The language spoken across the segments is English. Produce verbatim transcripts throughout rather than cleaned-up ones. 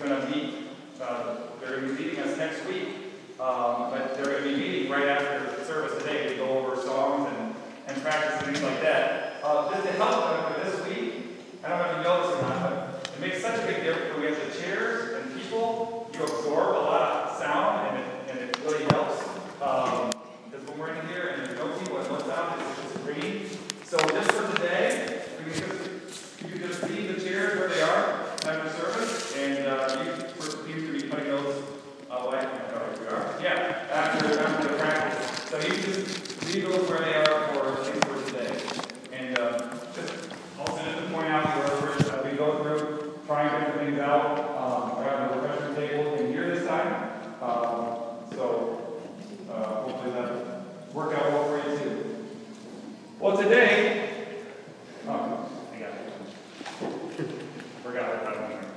going to meet, uh, they're going to be meeting us next week, um, but they're going to be meeting right after the service today to go over songs and, and practice and things like that. Uh, just to help them for this week, I don't know if you know this or not, but it makes such a big difference when we have the chairs and people. You absorb a lot of sound, and it, and it really helps. Um, because when we're in here and there's no people and no sound, it's just ringing. So just for today, we can just, you can just leave the chairs where they are after service, and uh, you for you to be putting those away. Oh, we are. Yeah, after after the practice. So you just leave those where they are for things for today. And uh, just also just to point out, where as we go through trying different things out, um, we're having a refreshment table in here this time. Um, so uh, hopefully that'll work out well for you too. Well, today, oh, I got it. Forgot what that one there.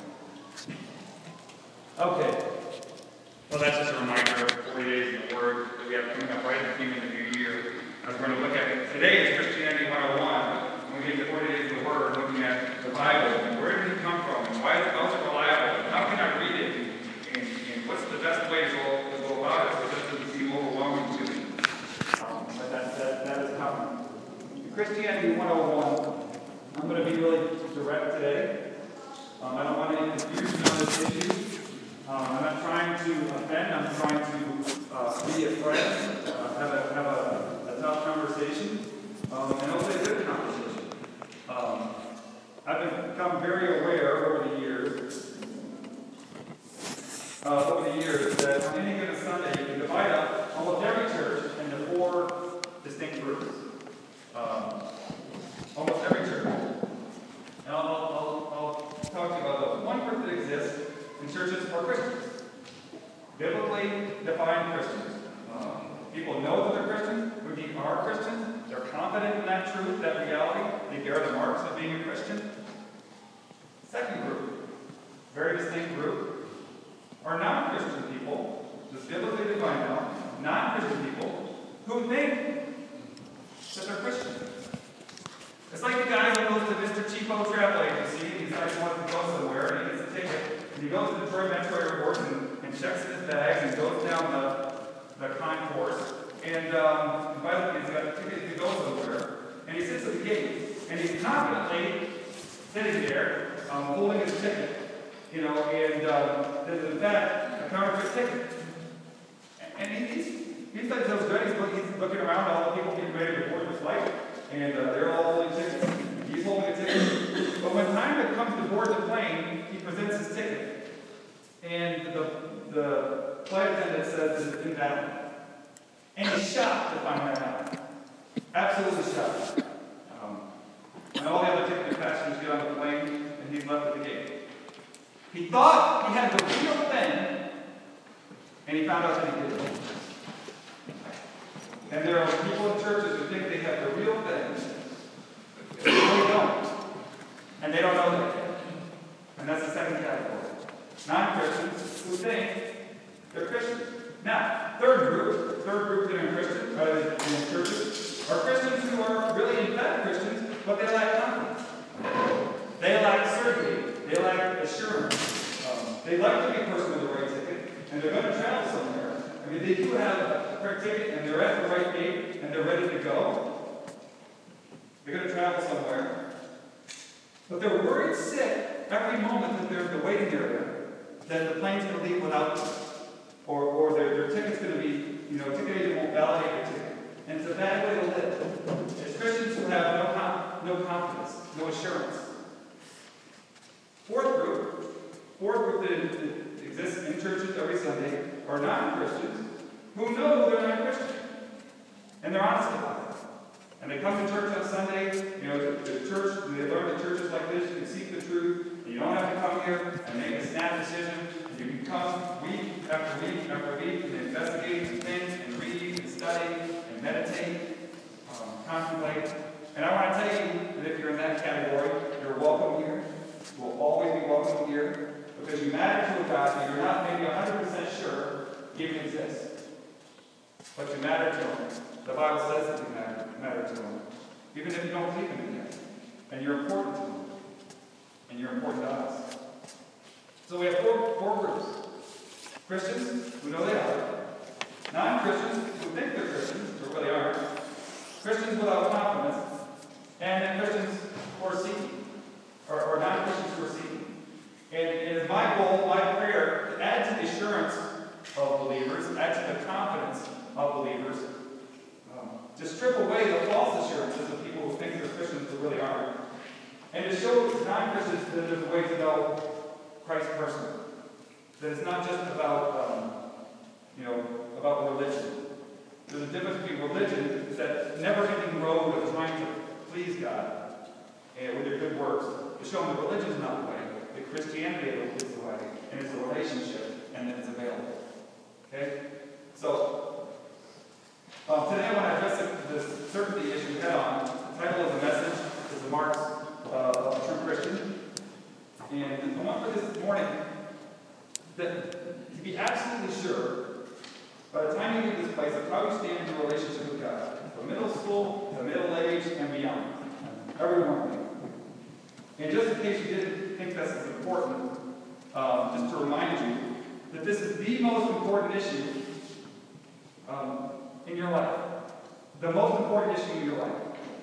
Okay. Well, that's just a reminder of forty days in the Word that we have coming up right at the beginning of the new year. As we're going to look at it. Today is Christianity one oh one. When we get to forty days in the Word, looking at the Bible, and where did it come from, and why is it also reliable, and how can I read it, and, and, and what's the best way to go, to go about it so it doesn't seem overwhelming to me. Um, but that, that, that is coming. Christianity one oh one, I'm going to be really direct today. Um, I don't want any confusion on this issue. Um, I'm not trying to offend. I'm trying to uh, be a friend, uh, have a have a, a tough conversation, um, and hopefully a good conversation. Um, I've become very aware over the years, uh, over the years, that on any given Sunday you can divide up almost every church into four distinct groups. Um, almost every church. And I'll, I'll, I'll talk to you about those. One group that exists in churches are Christians. Biblically defined Christians. Um, people know that they're Christians, who indeed are Christians. They're confident in that truth, that reality. They bear the marks of being a Christian. Second group, very distinct group, are non-Christian people, just biblically defined now, non-Christian people, who think that they're Christian. It's like the guy who goes to Mister Cheapo travel agency and he decides he wants to go somewhere and he gets a ticket. And he goes to the Detroit Metro Airport and, and checks in his bags and goes down the, the concourse. And, um, and by the way, he's got a ticket to go somewhere. And he sits at the gate and he's confidently sitting there um, holding his ticket. You know, and um, there's in fact a counterfeit ticket. And he, he's, he's like those good. He's looking, he's looking around at all the people getting ready to board the flight. And uh, they're all holding tickets. He's holding a ticket. But when time comes to board the plane, he presents his ticket. And the, the flight attendant says it's invalid. And he's shocked to find that out. Absolutely shocked. Um, and all the other ticketed passengers get on the plane, and he's left at the gate. He thought he had the real thing, and he found out that he didn't. And there are people in churches who think they have the real thing, but they really don't. And they don't know that yet. And that's the second category. Non-Christians who think they're Christians. Now, third group, third group that are Christians, uh, in churches, are Christians who are really in fact Christians, but they lack confidence. They lack certainty. They lack assurance. Um, they like to be a person with the right ticket, and they're going to travel somewhere. I mean, they do have a correct ticket, and they're at the right gate, and they're ready to go. They're going to travel somewhere. But they're worried sick every moment that they're in the waiting area that the plane's going to leave without them. Or, or their, their ticket's going to be, you know, ticket agent won't validate their ticket. And it's a bad way to live. It's Christians who have no, com- no confidence, no assurance. Fourth group, fourth group that, that exists in churches every Sunday are non-Christians who know they're not Christian. And they're honest about it. And they come to church on Sunday, you know, the, the church, they learn that churches like this, you can seek the truth, and you don't have to come here and make a snap decision. You can come week after week after week and investigate things and read and study and meditate, um, contemplate. And I want to tell you that if you're in that category, you're welcome here. You will always be welcome here because you matter to a God that you're not maybe one hundred percent sure even exists. But you matter to Him. The Bible says that you matter, matter to Him. Even if you don't believe in Him yet. And you're important to Him. And you're important to us. So we have four, Christians who know they are. Non-Christians who think they're Christians, but really aren't. Christians without confidence. And then Christians who are seeking. Or, or non-Christians who are seeking. And it is my goal, my prayer, to add to the assurance of believers, add to the confidence of believers, um, to strip away the false assurances of people who think they're Christians but really aren't, and to show non-Christians that there's a way to know Christ personally. That it's not just about, um, you know, about religion. There's a difference between religion, it's that never-ending road of trying to please God and with your good works, to show them that religion is not the way, that Christianity is the way, and it's a relationship, and that it's available. Okay? So, um, today I want to address this certainty issue head on. The title of the message is The Marks uh, of a True Christian. And I want for this morning that to be absolutely sure, by the time you leave this place, of how you stand in your relationship with God, from middle school to middle age and beyond. Everyone. And just in case you didn't think this is important, um, just to remind you that this is the most important issue um, in your life. The most important issue in your life.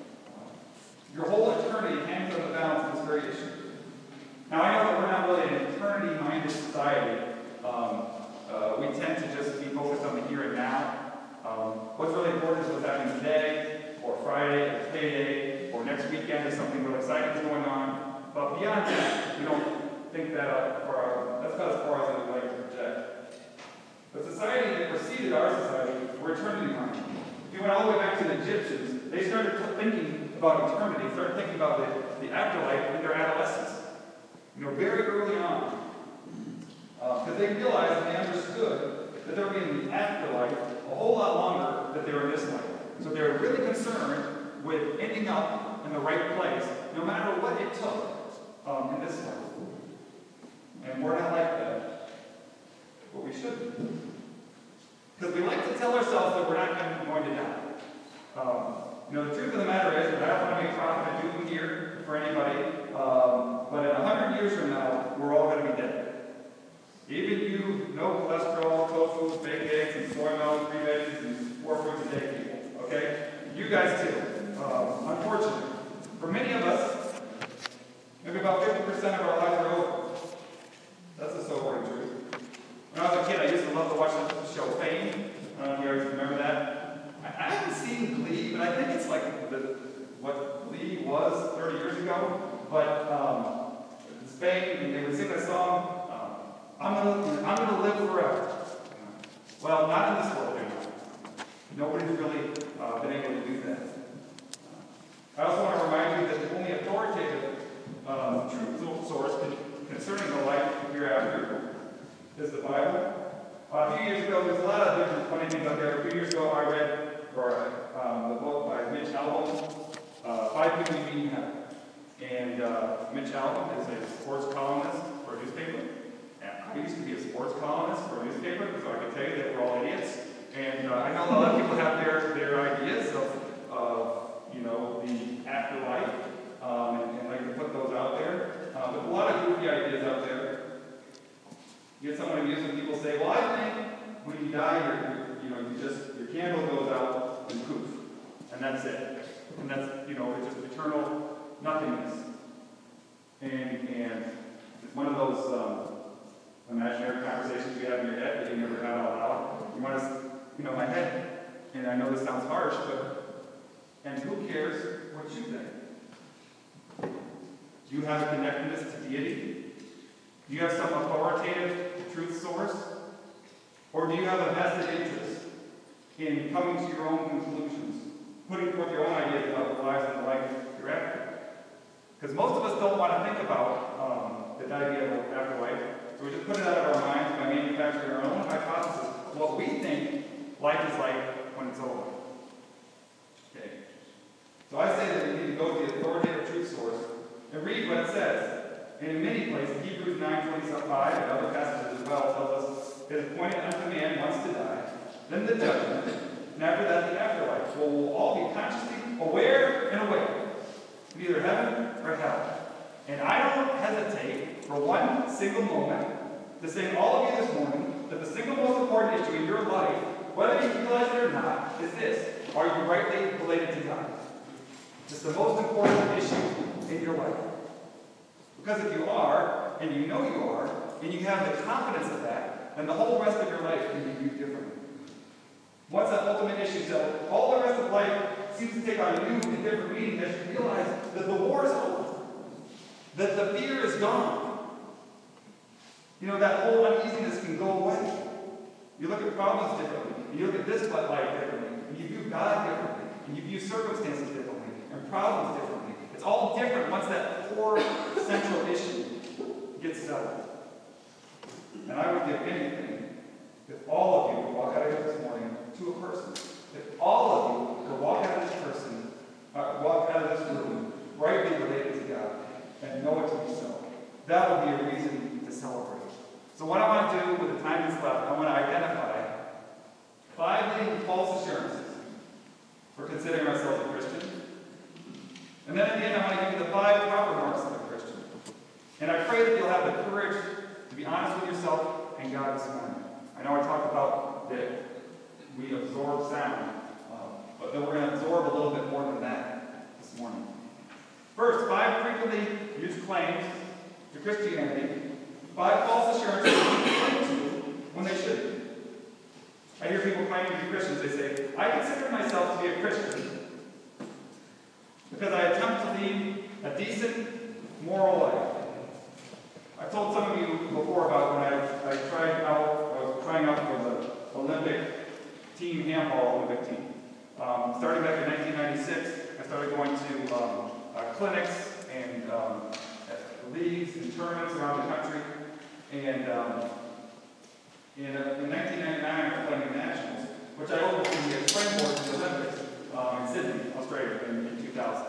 Your whole eternity hangs on the balance of this very issue. Now, I know that we're not really an eternity-minded society. Um, uh, we tend to just be focused on the here and now. Um, what's really important is what's happening today, or Friday, or payday, or next weekend, if something really exciting is going on. But beyond that, we don't think that uh, for our, that's about as far as we like to project. The society that preceded our society were eternity-minded. If you went all the way back to the Egyptians, they started thinking about eternity, started thinking about the, the afterlife in their adolescence. You know, very early on. Because uh, they realized and they understood that they were in the afterlife a whole lot longer than they were in this life. So they were really concerned with ending up in the right place, no matter what it took um, in this life. And we're not like that. But we should be. Because we like to tell ourselves that we're not going to die. Um, you know, the truth of the matter is, and I don't want to make profit of doom here for anybody, um, but in a hundred years from now, we're all going to be dead. Even you, no cholesterol, tofu, baked eggs, and soy milk, three veggies, and four fruits a day people. Okay? You guys too. Um, unfortunately. For many of us, maybe about fifty percent of our lives are over. That's a sobering truth. When I was a kid, I used to love to watch the show Fame. I don't know if you guys remember that. I, I haven't seen Glee, but I think it's like the, what Glee was thirty years ago. But um, it's Fame, and they would sing that song, I'm gonna, I'm gonna live forever. Well, not in this world anymore. Nobody's really uh, been able to do that. I also want to remind you that the only authoritative um, truth source concerning the life hereafter is the Bible. Uh, a few years ago, there's a lot of different funny things out there. A few years ago, I read or, um, the book by Mitch Albom, uh, Five People You Meet in Heaven. And uh, Mitch Albom is a sports columnist for a newspaper. I used to be a sports columnist for a newspaper, so I can tell you that we're all idiots. And uh, I know a lot of people have their, their ideas of, of, you know, the afterlife, um, and, and like to put those out there. Uh, but a lot of goofy ideas out there. You get someone amusing, people say, well, I think when you die, you're, you know, you just, your candle goes out and poof. And that's it. And that's, you know, it's just eternal nothingness. And, and it's one of those, um, imaginary conversations you have in your head that you never had out loud. You want to, you know, my head, and I know this sounds harsh, but, and who cares what you think? Do you have a connectedness to deity? Do you have some authoritative truth source? Or do you have a vested interest in coming to your own conclusions, putting forth your own ideas about the lives and the life hereafter? Because most of us don't want to think about um, the idea of afterlife. So we just put it out of our minds by manufacturing our own hypothesis of what we think life is like when it's over. Okay. So I say that we need to go to the authoritative truth source and read what it says. And in many places, Hebrews nine twenty-five and other passages as well tells us it is appointed unto man once to die, then the judgment, and after that the afterlife. Well, we'll all be consciously aware and awake of either heaven or hell. And I don't hesitate for one single moment to say to all of you this morning that the single most important issue in your life, whether you realize it or not, is this. Are you rightly related to God? It's the most important issue in your life. Because if you are, and you know you are, and you have the confidence of that, then the whole rest of your life can be viewed differently. Once that ultimate issue is settled, all the rest of life seems to take on a new and different meaning as you realize that the war is over. That the fear is gone. You know, that whole uneasiness can go away. You look at problems differently. And you look at this life differently. And you view God differently. And you view circumstances differently. And problems differently. It's all different once that core central issue gets settled. And I would give anything if all of you would walk out of here this morning to a person. If all of you would walk out of this person, uh, walk out of this room, rightly related to God, and know it to be so. That would be a reason to celebrate. So what I want to do with the time that's left, I want to identify five leading false assurances for considering ourselves a Christian. And then at the end, I want to give you the five proper marks of a Christian. And I pray that you'll have the courage to be honest with yourself and God this morning. I know I talked about that we absorb sound, um, but then we're going to absorb a little bit more than that this morning. First, five frequently used claims to Christianity, five false assurances people cling to when they shouldn't. I hear people claiming to be Christians. They say, I consider myself to be a Christian because I attempt to lead a decent, moral life. I've told some of you before about when I, I tried out, I was trying out for the Olympic team, handball Olympic team. Um, starting back in nineteen ninety-six, I started going to um, uh, clinics and um, leagues and tournaments around the country. And um, in, uh, in nineteen ninety-nine, I was playing the Nationals, which I hope will be a springboard to the Olympics um, in Sydney, Australia, in, in two thousand.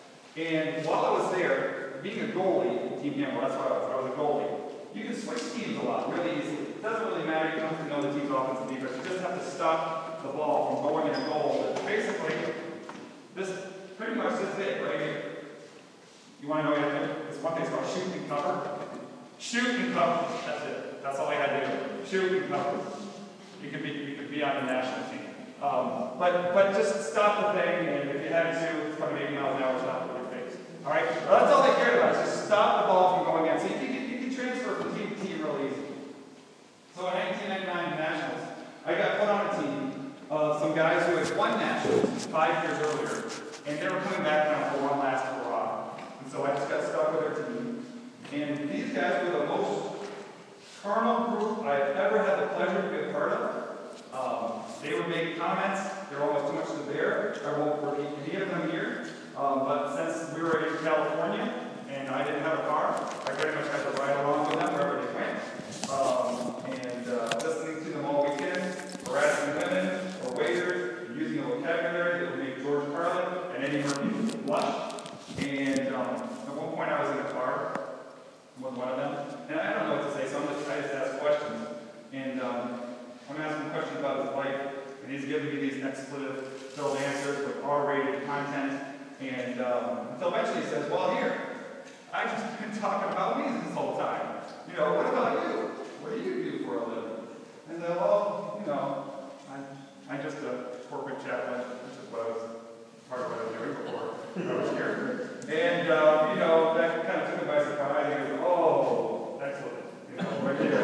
And while I was there, being a goalie in team handball, that's what I was. I was a goalie. You can switch teams a lot, really easily. It doesn't really matter. You don't have to know the team's offense and defense. You just have to stop the ball from going in a goal. But basically, this pretty much is it right here. You want to know anything? It's one thing called shoot and cover. Shoot and cover. That's it. That's all I had to do. Shoot and cover. You could be you could be on the national team. Um, but but just stop the thing, and if you had to, it's going to be eighty miles an hour. Stop with your face. All right. Well, that's all they cared about. Just stop the ball from going in. So you can you can transfer from team to team real easy. So in nineteen ninety-nine Nationals, I got put on a team of some guys who had won Nationals five years earlier, and they were coming back now for one last hurrah. And so I just got stuck with their team. And these guys were the most carnal group I've ever had the pleasure to be a part of. Um, they would make comments. They're almost too much to bear. I won't repeat any of them here. Um, but since we were in California and I didn't have a car, I pretty much had to ride along with them wherever they went. Um, and uh, listening to them all weekend, harassing women or waiters, using a vocabulary that would make George Carlin and Eddie Murphy blush. And um, at one point I was in a car with one of them, and I don't know what to say, so I'm just, I just ask questions. And um, I'm asking questions about his life, and he's giving me these expletive-filled answers with R-rated content. And um, until eventually he says, well, here, I've just been talking about me this whole time. You know, what about you? What do you do for a living? And they're, well, you know, I'm, I'm just a corporate chaplain, which is what I was, part of what I was doing before I was here. And, uh, you know, that kind of took me by surprise. He goes, oh, excellent. You know, right there.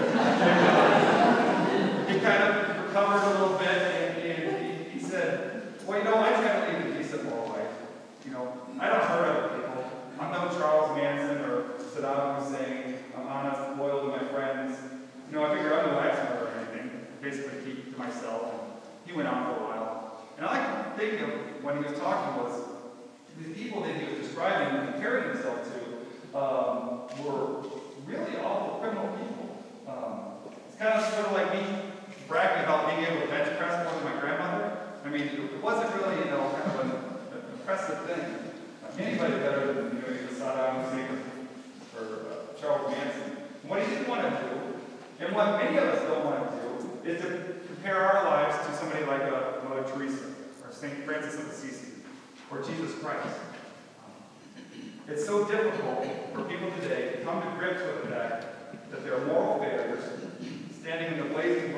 He kind of recovered a little bit, and, and he, he said, well, you know, I try to lead a decent moral life. You know, I don't hurt other people. I'm no Charles Manson or Saddam Hussein. I'm honest, loyal to my friends. You know, I figure I'm no accident or anything. Basically keep to myself. And he went on for a while. And all I could think of when he was talking was the people that he was describing and comparing himself to um, were really awful criminal people. Um, it's kind of sort of like me bragging about being able to bench press more than my grandmother. I mean, it wasn't really, you know, kind of an, an impressive thing. Uh, anybody better than, you know, either Saddam Hussein or uh, Charles Manson. And what he didn't want to do, and what many of us don't want to do, is to compare our lives to somebody like a Mother Teresa or Saint Francis of Assisi or Jesus Christ. It's so difficult for people today to come to grips with the fact that they're moral failures, standing in the blazing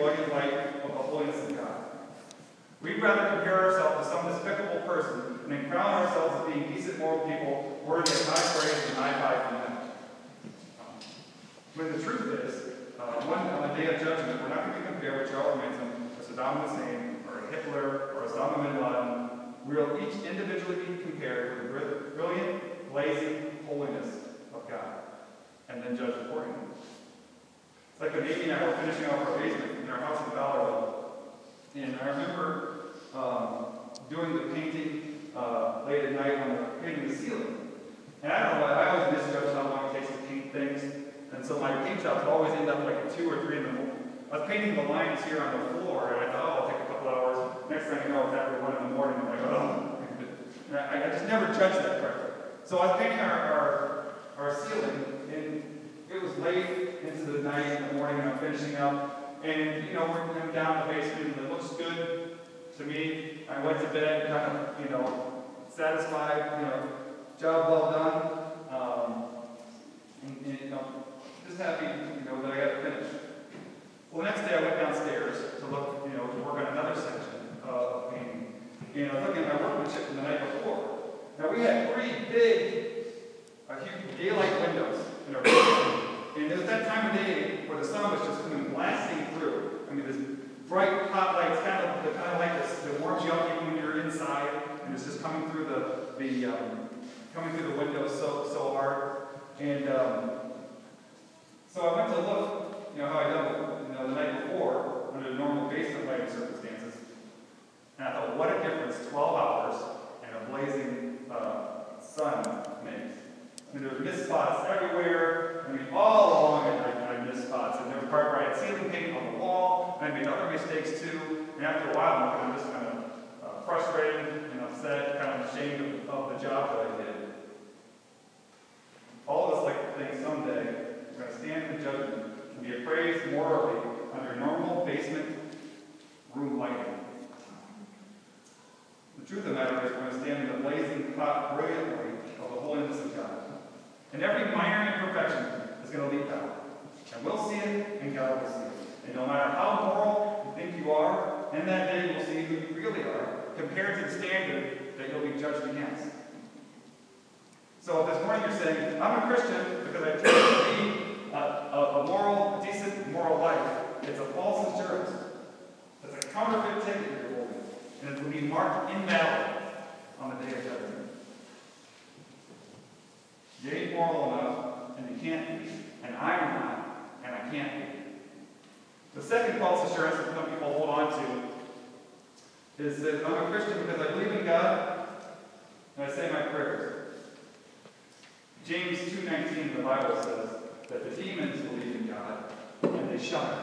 rather compare ourselves to some despicable person and then crown ourselves as being decent, moral people, worthy of high praise and high five from them. When the truth is, uh, one on the day of judgment, we're not going to compare with Charles Manson, or Saddam Hussein, or Hitler, or Osama bin Laden. We will each individually be compared with the brilliant, blazing holiness of God, and then judged accordingly. It's like when Amy and I were finishing off our basement in our house in Valorville, and I remember um, doing the painting uh, late at night on the painting the ceiling. And I don't know, I always misjudge how long it takes to paint things, and so my paint jobs always end up like at two or three in the morning. I was painting the lines here on the floor, and I thought, oh, I'll take a couple hours. Next thing you know, it's after one in the morning. I'm like, oh. And I, I just never judged that correctly. So I was painting our, our, our ceiling, and it was late into the night in the morning, and I'm finishing up. And, you know, we're coming down the basement, and it looks good to me. I went to bed, kind of, you know, satisfied, you know, job well done. Um, and, and, you know, just happy, you know, that I got to finish. Well, the next day I went downstairs to look, you know, to work on another section uh, of painting. And I was looking at my workmanship from the night before. Now, we had three big, uh, huge daylight windows in our building. And it was that time of day where the sun was just coming blasting through. I mean, this bright hot lights, kind of the kind of light that warms you up even when you're inside, and it's just coming through the the um, coming through the windows so so hard. And um, so I went to look, you know, how I done, you know, the night before under normal basement lighting circumstances, and I thought, what a difference twelve hours and a blazing uh, sun makes. I mean, there were mist spots everywhere. I mean, all along it, I, I missed spots. And there was part where I had ceiling paint on the wall, and I made other mistakes too. And after a while, I'm just kind of uh, frustrated and upset, kind of ashamed of, of the job that I did. All of us like to think someday we're going to stand in the judgment and be appraised morally under normal basement room lighting. The truth of the matter is we're going to stand in the blazing hot, brilliant light of the holiness of God. And every minor imperfection is going to leap out. And we'll see it, and God will see it. And no matter how moral you think you are, in that day you'll see who you really are, compared to the standard that you'll be judged against. So if this morning you're saying, I'm a Christian because I take to lead a, a, a moral, a decent moral life, it's a false assurance. It's a counterfeit ticket you're holding. And it will be marked invalid on the day of judgment. You ain't moral enough, and you can't be. And I'm not, and I can't be. The second false assurance that some people hold on to is that I'm a Christian because I believe in God, and I say my prayers. James two nineteen, the Bible says that the demons believe in God, and they shudder.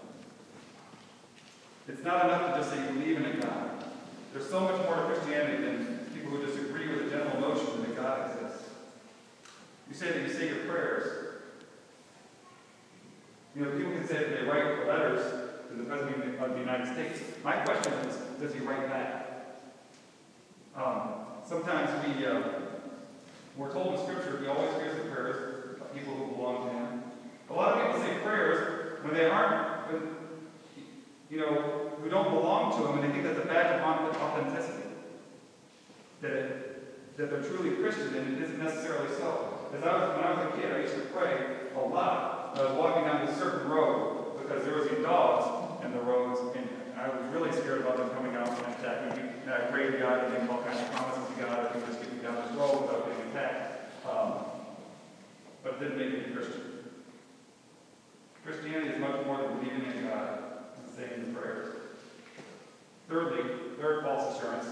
It's not enough to just say you believe in a God. There's so much more to Christianity than people who disagree with the general notion that a God exists. You say that you say your prayers. You know, people can say that they write letters to the President of the United States. My question is, does he write back? Um, sometimes we, uh, we're told in Scripture he always hears the prayers of people who belong to him. A lot of people say prayers when they aren't, when, you know, who don't belong to him, and they think that's a badge of authenticity. That, it, that they're truly Christian, and it isn't necessarily so. As I was, when I was a kid, I used to pray a lot. I was walking down this certain road because there was these dogs in the roads, and I was really scared about them coming out and attacking me. And I prayed to God and made all kinds of promises to God that he would just get me down this road without getting attacked. Um, but it didn't make me a Christian. Christianity is much more than believing in God and saying the prayers. Thirdly, third false assurance.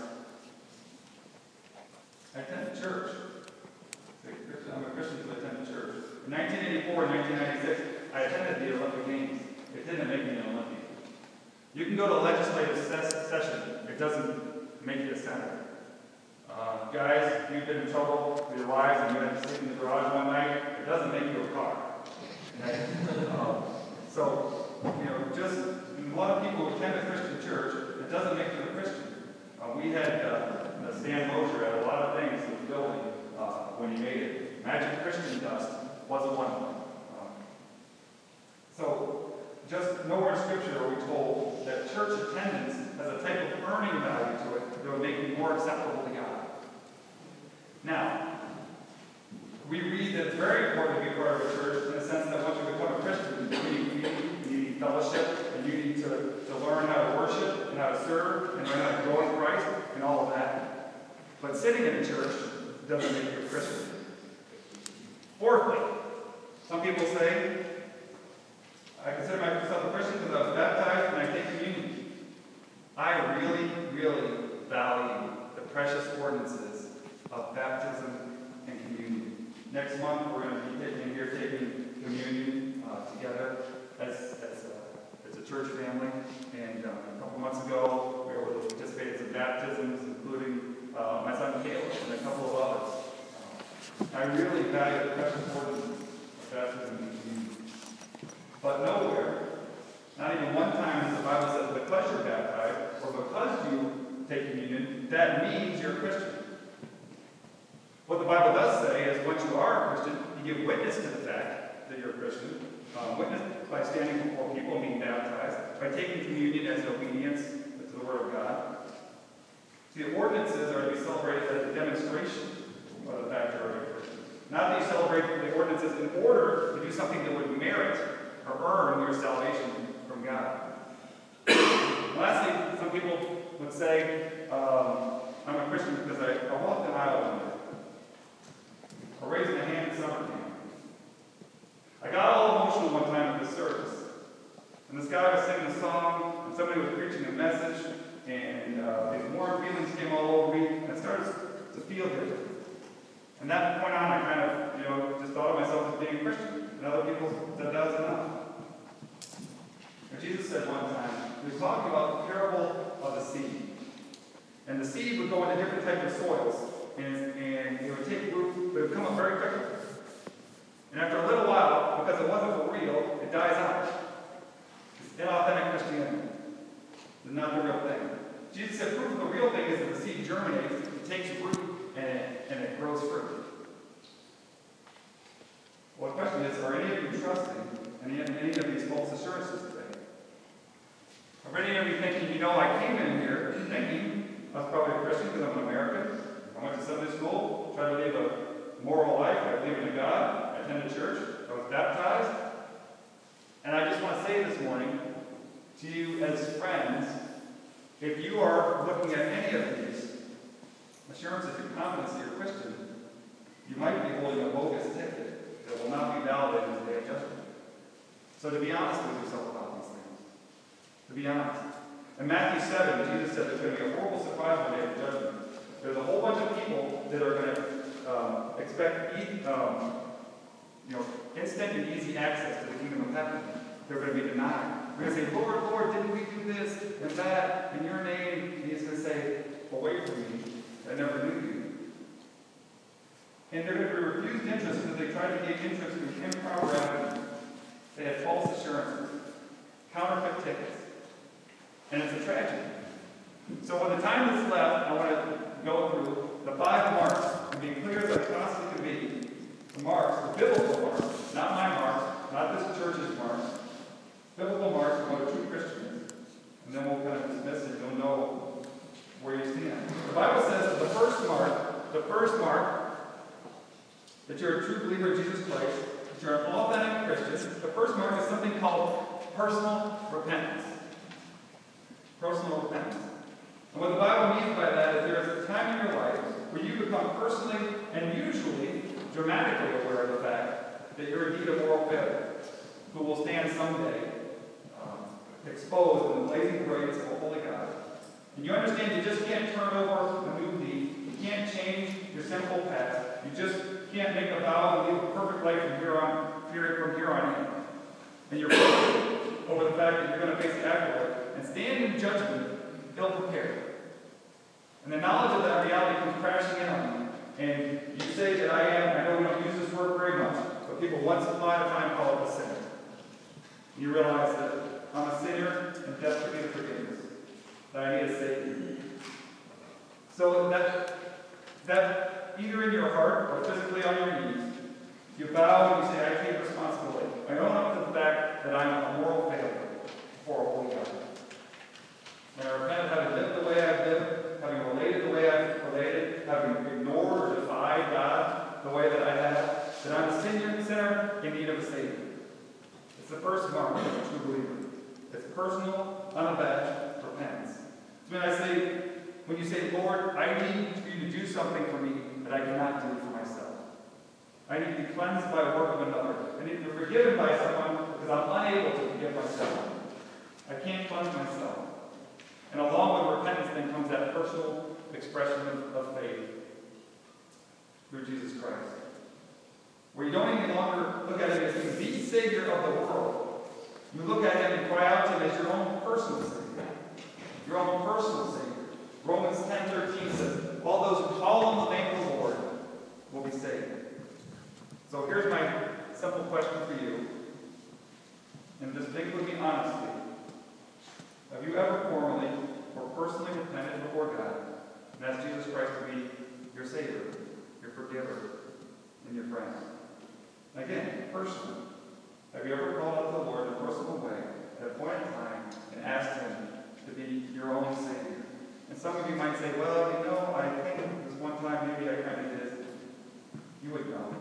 I attend church. I'm a Christian because I attend church. In nineteen eighty-four and nineteen ninety-six, I attended the Olympic Games. It didn't make me an Olympian. You can go to legislative ses- session. It doesn't make you a senator. Uh, guys, if you've been in trouble with your wives and you had to sleep in the garage one night, it doesn't make you a car. Okay? um, so, you know, just a lot of people who attend a Christian church, it doesn't make you a Christian. Uh, we had uh, Stan Mosher at a lot of things in the building uh, when he made it. Magic Christian dust wasn't one of them. Um, so, just nowhere in Scripture are we told that church attendance has a type of earning value to it that would make me more acceptable to God. Now, we read that it's very important to be part of a church in the sense that once you become a Christian, you need community, you need fellowship, and you need to, to learn how to worship and how to serve and learn how to grow in Christ and all of that. But sitting in a church doesn't make you a Christian. Fourthly, some people say, I consider myself a Christian because I was baptized and I take communion. I really, really value the precious ordinances of baptism and communion. Next month, we're going to be taking here, taking communion uh, together as, as, a, as a church family. And um, a couple months ago, we were able to participate in some baptisms, including uh, my son Caleb and a couple of others. Uh, I really value the precious ordinances of baptism and communion. But nowhere, not even one time does the Bible says because you're baptized or because you take communion, that means you're a Christian. What the Bible does say is once you are a Christian, you give witness to the fact that you're a Christian. Um, witness by standing before people and being baptized, by taking communion as obedience to the Word of God. See, the ordinances are to be celebrated as a demonstration of the fact that you're a Christian. Not that you celebrate the ordinances in order to do something that would merit or earn your salvation from God. Lastly, some people would say, um, I'm a Christian because I, I walked an aisle one day. I raised my hand at summer camp. I got all emotional one time at this service. And this guy was singing a song, and somebody was preaching a message, and uh, these warm feelings came all over me, and I started to feel different. And that point on, I kind of, you know, just thought of myself as being a Christian. And other people said that was enough. And Jesus said one time, he was talking about the parable of the seed. And the seed would go into different types of soils, and, and it would take root, but it would come up very quickly. And after a little while, because it wasn't for real, it dies out. It's inauthentic Christianity. It's not the real thing. Jesus said proof of the real thing is that the seed germinates, it takes root, and it, and it grows fruit. Well, the question is, are any of you trusting any, any of these false assurances today? Are any of you thinking, you know, I came in here thinking I was probably a Christian because I'm an American. I went to Sunday school, tried to live a moral life, I believe in God, I attended church, I was baptized. And I just want to say this morning to you as friends, if you are looking at any of these assurances of confidence that you're a Christian, you might be holding a bogus ticket that will not be validated in the day of judgment. So to be honest with yourself about these things, to be honest. In Matthew seven, Jesus said there's going to be a horrible surprise on the day of judgment. There's a whole bunch of people that are going to um, expect e- um, you know, instant and easy access to the kingdom of heaven. They're going to be denied. They're going to say, Lord, Lord, didn't we do this and that in your name? And he's going to say, away from me, I never knew you. And they're going to be refused interest because they tried to gain interest through improper evidence. They had false assurances, counterfeit tickets. And it's a tragedy. So when the time is left, I want to go through the five marks and be clear as I possibly can be. The marks, the biblical marks, not my marks, not this church's marks. Biblical marks of what a true Christian is. And then we'll kind of dismiss it. You'll know where you stand. The Bible says that the first mark, the first mark that you're a true believer in Jesus Christ, that you're an authentic Christian, the first mark is something called personal repentance. Personal repentance. And what the Bible means by that is there is a time in your life where you become personally and usually dramatically aware of the fact that you're indeed a moral failure who will stand someday um, exposed in the blazing brilliance of a holy God. And you understand you just can't turn over a new leaf. You can't change your sinful past. You just can't make a vow to live a perfect life from here on, from here on in. And you're over the fact that you're going to face the afterlife and stand in judgment ill-prepared. And the knowledge of that reality comes crashing in on you. And you say that I am, I know we don't use this word very much, but people once upon a time call it a sinner. And you realize that I'm a sinner and desperate need forgiveness. That I need a Savior. So that, that either in your heart or physically on your knees, you bow and you say, I take responsibility. I own up to the fact that I'm a moral failure before a holy God. And I repent of personal, unabashed repentance. So when I say, when you say, Lord, I need you to do something for me that I cannot do for myself. I need to be cleansed by the work of another. I need to be forgiven by someone because I'm unable to forgive myself. I can't cleanse myself. And along with repentance then comes that personal expression of, of faith through Jesus Christ. Where you don't any longer look at him as the Savior of the world. You look at him and cry out to him as your own personal Savior. Your own personal Savior. Romans ten thirteen says, all those who call on the name of the Lord will be saved. So here's my simple question for you. And just think with me honestly. Have you ever formally or personally repented before God and asked Jesus Christ to be your Savior, your forgiver, and your friend? Again, personally. Have you ever called out to the Lord in a personal way at a point in time and asked him to be your own Savior? And some of you might say, well, you know, I think this one time maybe I kind of did. You would know.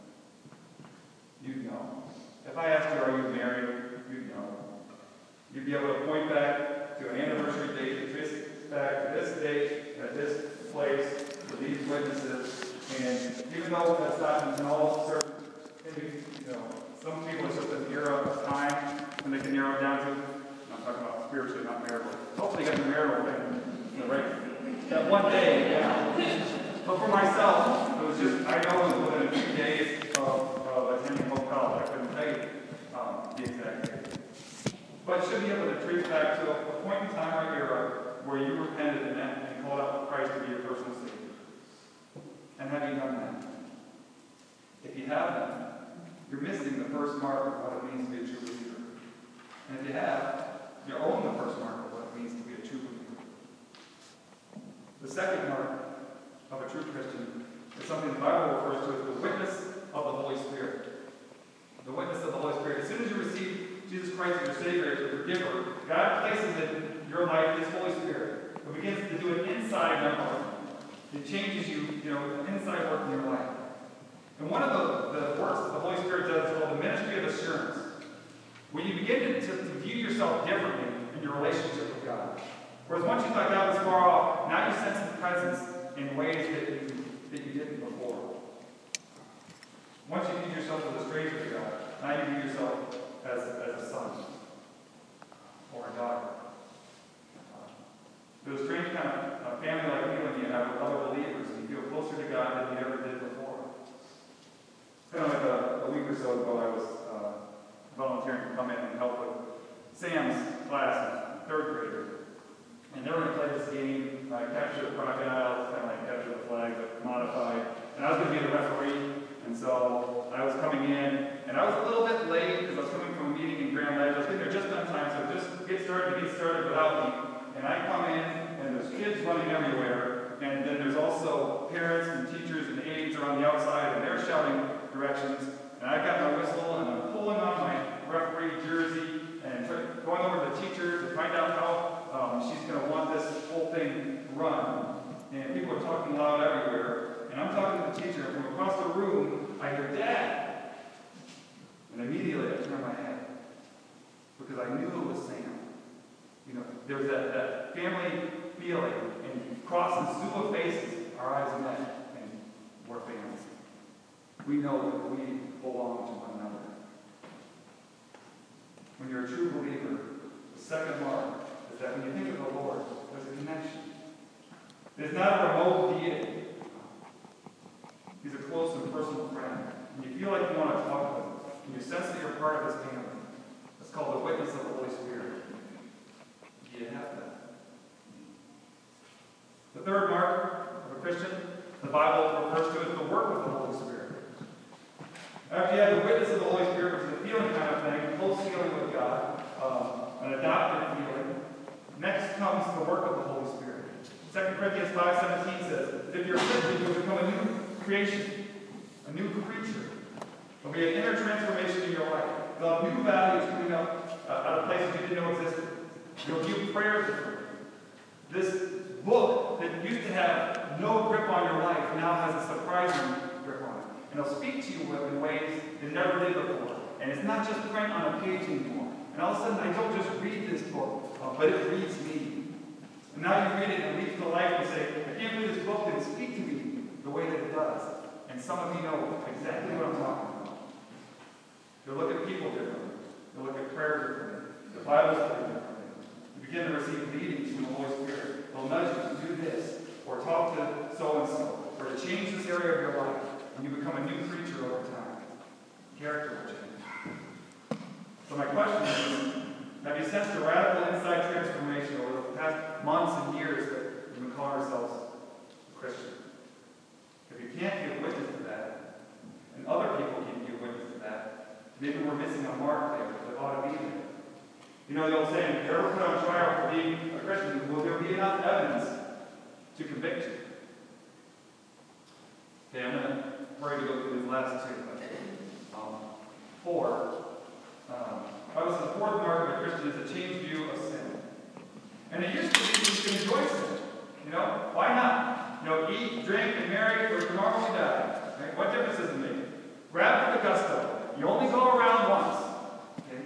You'd know. If I asked you, are you married? You'd know. You'd be able to point back to an anniversary date, to trace back to this date, at this place, with these witnesses. And even though that's not in all certain, you know, some people it's just an era of time when they can narrow it down to. I'm talking about spiritually, not marital. Hopefully you got the marital thing, you know, right? That one day, yeah. But for myself, it was just, I know it was within a few days of, of attending Hope College. I couldn't tell you um, the exact date. But you should be able to trace back to a, a point in time or era where you repented and, and called out for Christ to be your personal Savior. And have you done that? If you haven't, you're missing the first mark of what it means to be a true believer. And if you have, you're owning the first mark of what it means to be a true believer. The second mark of a true Christian is something the Bible refers to as the witness of the Holy Spirit. The witness of the Holy Spirit. As soon as you receive Jesus Christ as your Savior, as your forgiver, God places in your life His Holy Spirit. It begins to do an inside number. It changes you, you know, an inside work in your life. And one of the, the works that the Holy Spirit does is called the ministry of assurance. When you begin to, to, to view yourself differently in your relationship with God. Whereas once you thought God was far off, now you sense His presence in ways that you, that you didn't before. Once you view yourself as a stranger to God, now you view yourself as, as a son or a daughter. There's a strange kind of uh, family-like feeling you have with other believers, and you feel closer to God than you ever did before. Kind of like a, a week or so ago, I was uh, volunteering to come in and help with Sam's class, third grader. And they were going to play this game, uh, capture the crocodile, kind of like capture the flag, but modified. And I was going to be the referee, and so I was coming in, and I was a little bit late because I was coming from a meeting in Grand Ledge. I was getting there just on time, so just get started to get started without me. And I come in, and there's kids running everywhere, and then there's also parents and teachers and aides around the outside, and they're shouting directions. And I got my whistle, and I'm pulling on my referee jersey, and going over to the teacher to find out how um, she's going to want this whole thing run. And people are talking loud everywhere, and I'm talking to the teacher, and from across the room, I hear, "Dad!" And immediately I turn my head, because I knew it was Sam. You know, there's that, that family feeling, and across the zoo of faces, our eyes met, and we're family. We know that we belong to one another. When you're a true believer, the second mark is that when you think of the Lord, there's a connection. It's not a remote deity. He's a close and personal friend. And you feel like you want to talk with him, and you sense that you're part of his family. It's called the witness of the Holy Spirit. Do you have that? The third mark of a Christian, the Bible refers to as the work of the Holy Spirit. After you have the witness of the Holy Spirit, which is a feeling kind of thing, close feeling with God, um, an adopted feeling, next comes the work of the Holy Spirit. Second Corinthians five seventeen says, if you're Christian, you become a new creation, a new creature. There'll be an inner transformation in your life. There'll have new values coming up uh, out of places you didn't know existed. You'll view prayers differently. This book that used to have no grip on your life now has a surprising grip on it. And it'll speak to you in ways it never did before. And it's not just print on a page anymore. And all of a sudden, I don't just read this book, uh, but it reads me. And now you read it and it leads to life and say, I can't believe this book didn't speak to me the way that it does. And some of you know exactly what I'm talking about. You'll look at people differently. You'll look at prayer differently. The Bible's differently. You begin to receive leadings from the Holy Spirit. They'll nudge you to do this, or talk to so-and-so, or to change this area of your life. And you become a new creature over time. Character will change. So my question is, have you sensed a radical inside transformation over the past months and years that we've been calling ourselves Christian? If you can't give witness to that, and other people can't give witness to that, maybe we're missing a mark there that ought to be there. You know the old saying, if you're ever put on trial for being a Christian, will there be enough evidence to convict you? Okay, I'm going to hurry to go through these last two. Um, four. Um, I was the fourth mark of a Christian is a changed view of sin. And it used to be you can enjoy sin. You know, why not? You know, eat, drink, and marry, or normally die. Right? What difference does it make? Grab for the gusto. You only go around once. Okay?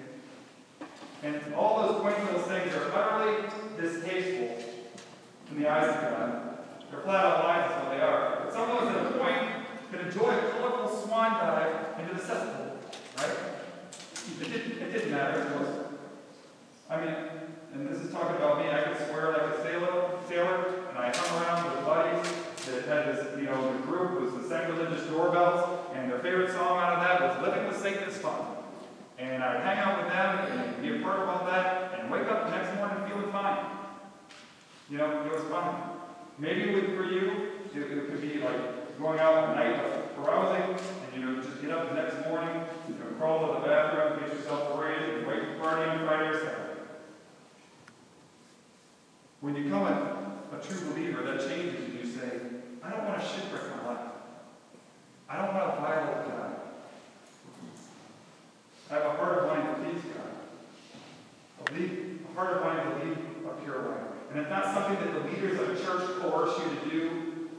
And all those quaint little things are utterly distasteful in the eyes of God. They're flat out lies, is what they are. But some of us at a point can enjoy a colorful swan dive into the cesspool. Right? It didn't, it didn't matter. It was, I mean, and this is talking about me. I could swear like a sailor, sailor, and I hung around with buddies that had this, you know, the group was the sacrilegious doorbells, and their favorite song out of that was "Living with Satan is Fun." And I'd hang out with them and be a part of all that, and wake up the next morning feeling fine. You know, it was fun. Maybe with, for you, it, it could be like going out at night, carousing, and you know, just get up the next morning, you know, crawl to the bathroom, get yourself arrayed, and wait for party on Friday or Saturday. When you become a, a true believer, that changes and you say, I don't want to shipwreck my life. I don't want to violate God. I have a heart of wanting to please God. A, lead, a heart of wanting to lead a pure life. And it's not something that the leaders of a church coerce you to do,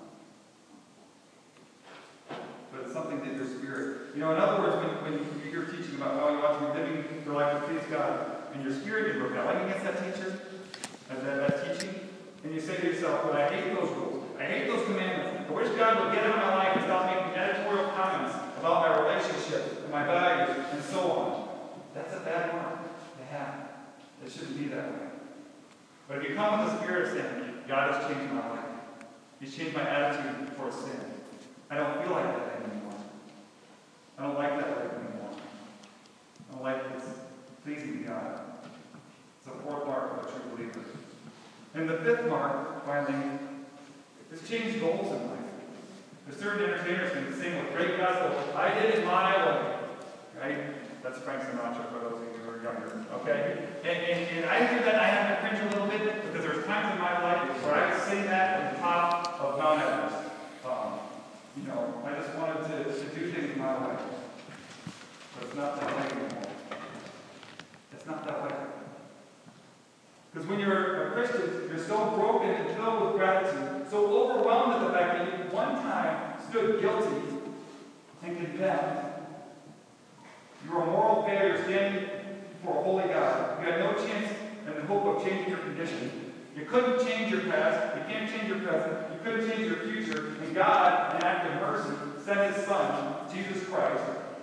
uh, but it's something that your spirit. You know, in other words, when, when you're teaching about how you ought to be living your life to please God, and your spirit is broken out, like against that teacher, that, that teaching, and you say to yourself, well, I hate those rules. I hate those commandments. I wish God would get into my life and stop making editorial comments about my relationship and my values and so on. That's a bad mark to have. It shouldn't be that way. But if you come with the spirit of sin, God has changed my life. He's changed my attitude towards sin. I don't feel like that anymore. I don't like that life anymore. I don't like this pleasing to God. It's a fourth mark of a true believer. And the fifth mark, finally, is change goals in life. There's certain entertainers can sing with great gusto, I did it my way. Right? That's Frank Sinatra for those of you who are younger. Okay? And, and, and I hear that, I have to cringe a little bit because there's times in my life where I would sing that from the top of Mount Everest. Um, you know, I just wanted to, to do things my way. But it's not that way anymore. It's not that way. Because when you're a Christian, you're so broken and filled with gratitude, so overwhelmed at the fact that you one time stood guilty and condemned. You were a moral failure standing before a holy God. You had no chance in the hope of changing your condition. You couldn't change your past. You can't change your present. You couldn't change your future. And God, in an act of mercy, sent His Son, Jesus Christ,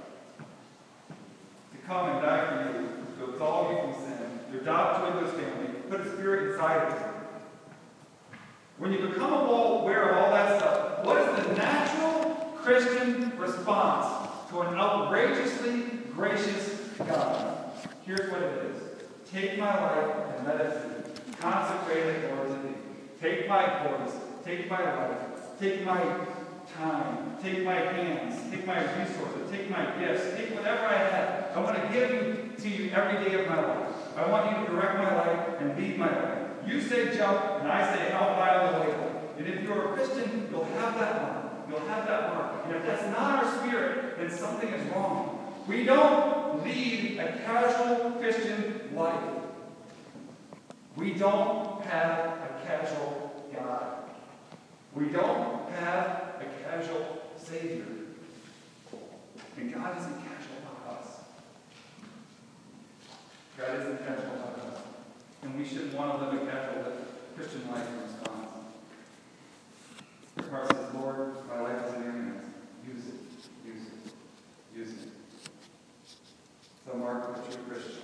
to come and die for you, to absolve you from sin, to adopt you into His family, put His Spirit inside of you. When you become aware of all that stuff, what is the natural Christian response to an outrageously gracious God? Here's what it is. Take my life and let it be. Consecrate it, Lord, to Thee. Take my voice. Take my life. Take my time. Take my hands. Take my resources. Take my gifts. Take whatever I have. I want to give you to you every day of my life. I want you to direct my life and lead my life. You say jump, and I say how high on the label. And if you're a Christian, you'll have that mark. You'll have that mark. And if that's not our spirit, then something is wrong. We don't lead a casual Christian life. We don't have a casual God. We don't have a casual Savior. And God isn't casual about us. shouldn't want to live a casual Christian life in response. Your heart says, Lord, my life is in your hands. Use it, use it, use it. So mark a true Christian.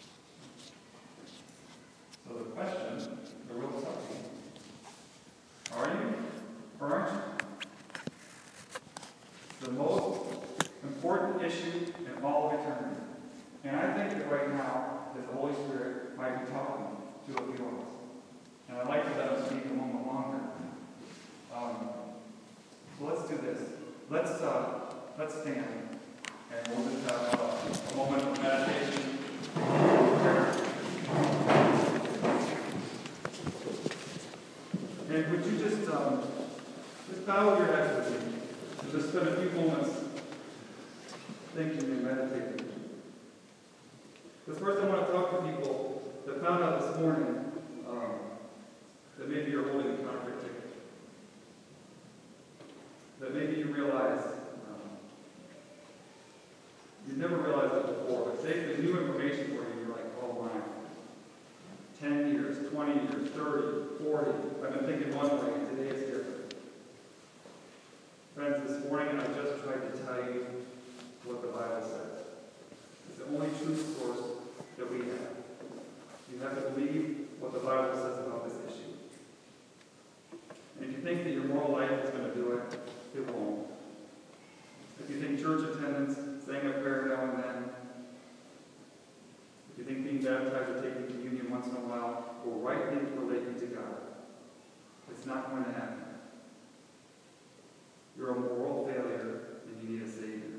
So the question, the real question, are you or aren't you? The most important issue in all of eternity. And I think that right now, that the Holy Spirit might be talking to a few of us. And I'd like to let him speak a moment longer. Um, so let's do this. Let's uh, let's stand, and we'll just have uh, a moment of meditation. And would you just um, just bow your head with me and just spend a few moments thinking and meditating. Because first I want to talk to people that found out this morning um, that maybe you're holding a counterfeit ticket. That maybe you realize, um, you've never realized it before, but say the new information for you, you're like, oh my, ten years, twenty years, thirty, forty, I've been thinking one way, and today it's different. Friends, this morning I just tried to tell you what the Bible says. It's the only true source that we have. You have to believe what the Bible says about this issue. And if you think that your moral life is going to do it, it won't. If you think church attendance, saying a prayer now and then, if you think being baptized or taking communion once in a while will rightly relate you to God, it's not going to happen. You're a moral failure and you need a Savior.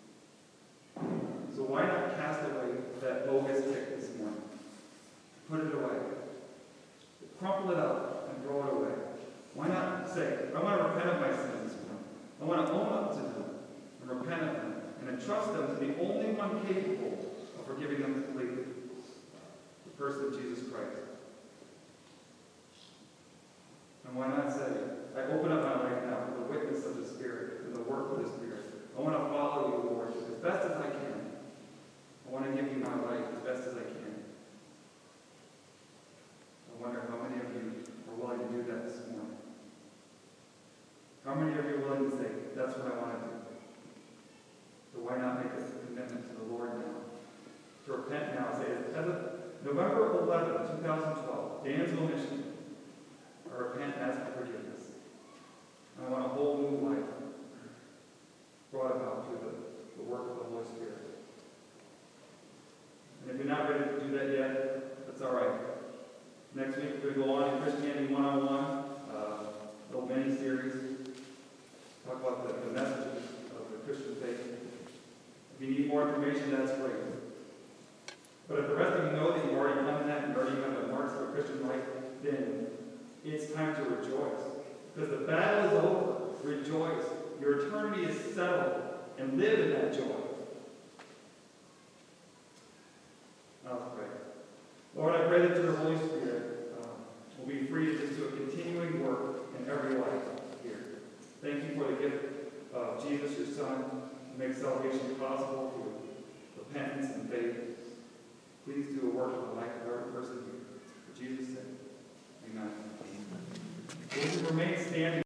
So why not cast away that bogus tick this morning? Put it away. Crumple it up and throw it away. Why not say, I want to repent of my sins this morning. I want to own up to them and repent of them and entrust them to the only one capable of forgiving them completely, the person of Jesus Christ. And why not say, I open up my life now to the witness of the Spirit and the work of the Spirit. I want to follow you, Lord, as best as I can. I want to give you my life as best as I can. I wonder how many of you are willing to do that this morning. How many of you are willing to say, that's what I want to do? So why not make this commitment to the Lord now? To repent now. Say, as of November eleventh, two thousand twelve, Dansville, Michigan, I repent and ask for forgiveness. And I want a whole new life brought about through the, the work of the Holy Spirit. And if you're not ready to do that yet, that's all right. Next week we're going to go on in Christianity one oh one, uh, a little mini-series. Talk about the, the messages of the Christian faith. If you need more information, that's great. But if the rest of you know that you've already done that and already have the marks of a Christian life, then it's time to rejoice. Because the battle is over. Rejoice. Your eternity is settled. And live in that joy. Now let's pray. Lord, I pray that your Holy Spirit uh, will be free to just do a continuing work in every life here. Thank you for the gift of Jesus, your Son, to make salvation possible through repentance and faith. Please do a work in the life of every person here. For Jesus' sake. Amen. Will you remain standing?